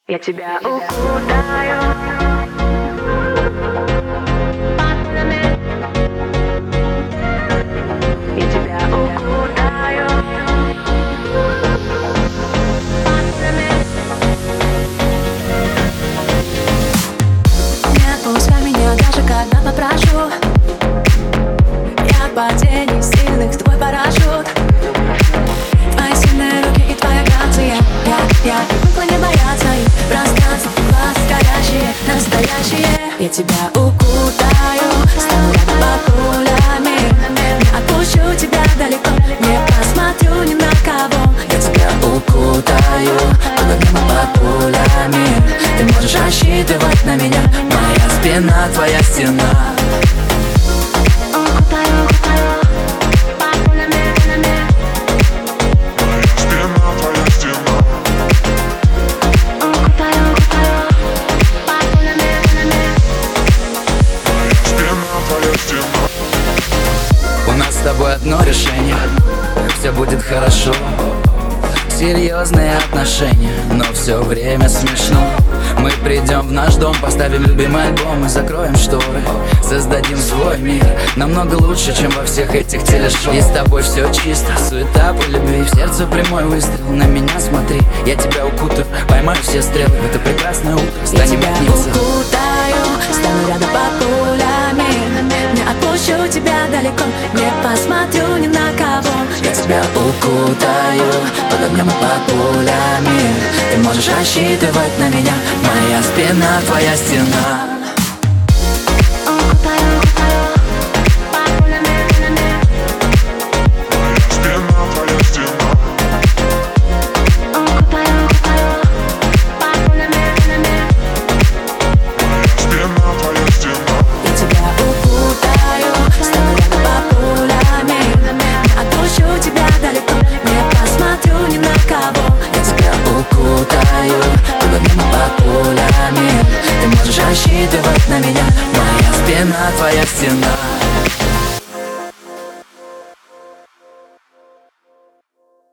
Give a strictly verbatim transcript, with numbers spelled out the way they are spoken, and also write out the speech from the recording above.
Я тебя укутаю. Я тебя укутаю. Не отпускай меня даже когда попрошу. Я падений сильных твой парашют. Твои сильные руки и твоя грация. Я, я привыкла не бояться их. Пространство, глаз горящие, настоящие. Я тебя укутаю, стану рядом под пулями. Не отпущу тебя далеко, не посмотрю ни на кого. Я тебя укутаю, под огнем и под пулями. Ты можешь рассчитывать на меня, моя спина, твоя стена. Укутаю, укутаю. Под пулями, пулями. Спина, твоя стена. Укутаю, укутаю. Под пулями, пулями. Спина, твоя стена. У нас с тобой одно решение, все будет хорошо. Серьезные отношения, но все время смешно. Мы придем в наш дом, поставим любимый альбом и закроем шторы. Создадим свой мир, намного лучше, чем во всех этих телешоу. И с тобой все чисто, суета по любви. В сердце прямой выстрел, на меня смотри. Я тебя укутаю, поймаю все стрелы. В это прекрасное утро Я станем тебя одниться. укутаю, стану рядом под пулями. Не отпущу тебя далеко, не посмотрю ни на кого. Я тебя укутаю, под огнем и под пулями. Ты можешь рассчитывать на меня, моя спина, твоя стена. Укутаю, укутаю. Под пулями, пулями. Спина, твоя стена. Укутаю, укутаю. Под пулями, пулями. Спина, твоя стена. Я тебя укутаю, стану рядом под пулями. Не отпущу тебя далеко, не посмотрю ни на кого. Я тебя укутаю, под огнем и под пулями. Ты можешь рассчитывать на меня, моя спина, твоя стена.